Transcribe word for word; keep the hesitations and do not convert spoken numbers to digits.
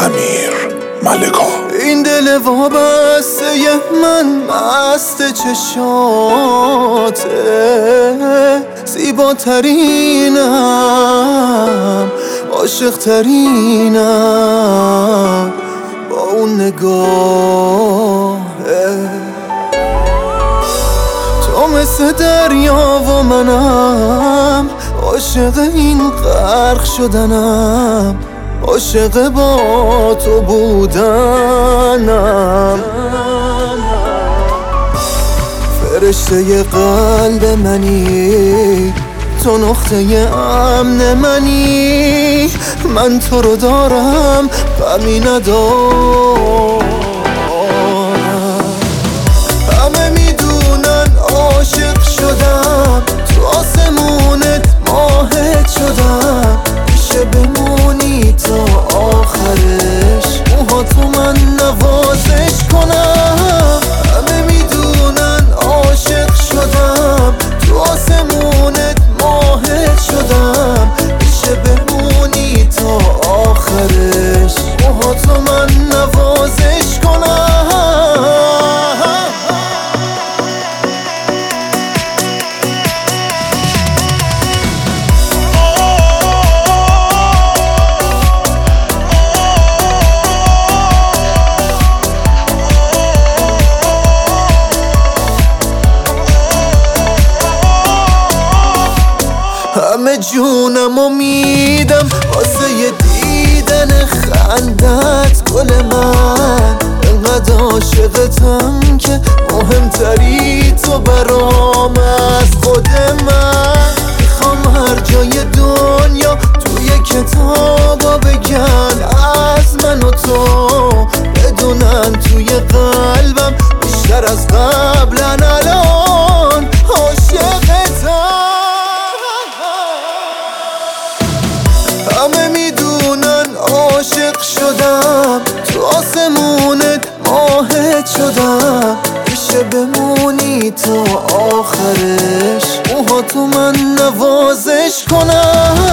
امیر ملکا. این دل وابسته من مست چشاته، زیباترینم عاشق ترینم با اون نگاهه. تو مثل دریا و منم عاشق این غرق شدنم، عاشق با تو بودنم. فرشته قلب منی، تو نقطه امن منی، من تو رو دارم غمی ندارم. همه میدونن عاشق شدم، تو آسمونت ماهت شدم، میشه بمونی تا آخرش، موها تو من نوازش کنم. همه میدونن عاشق شدم، تو آسمونت ماهت شدم، میشه بمونی تا آخرش، موها تو من نوازش کنم. همه جونمو میدم واسه یه دیدن خندت گل من، انقدر عاشقتم که مهمتری تو برام از خود من. میخوام هر جای دنیا توی کتابا بگن از من و تو، بدونن توی قلبم بیشتر از قبلن الان عاشقتم. همه میدونن عاشق شدم، تو آسمونت ماهت شدم، میشه بمونی تا آخرش، موها تو من نوازش کنم.